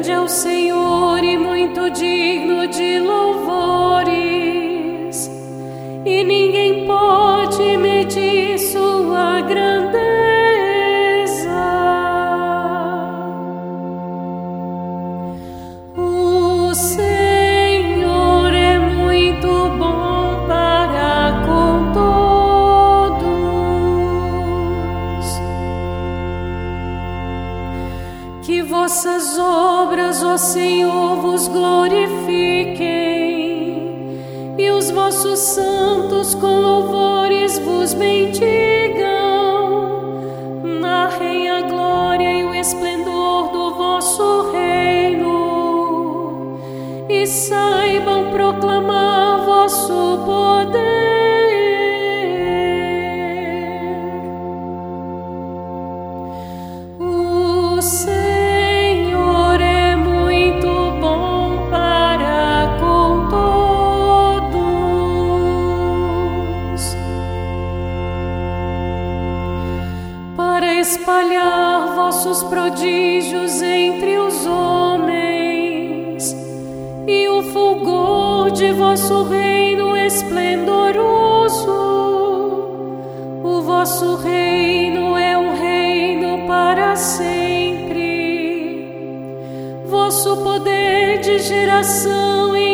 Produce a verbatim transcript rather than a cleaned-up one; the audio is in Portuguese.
Grande é o Senhor e muito digno de louvores, e ninguém pode medir sua grandeza. O Senhor é muito bom para com todos. Que vossas obras, ó Senhor, vos glorifiquem, e os vossos santos com louvores vos bendigam. Narrem a glória e o esplendor do vosso reino, e saibam proclamar vosso poder. O Senhor é muito bom para com todos, para espalhar vossos prodígios entre os homens, e o fulgor de vosso reino esplendoroso. O vosso reino é um reino para sempre, vosso poder de geração em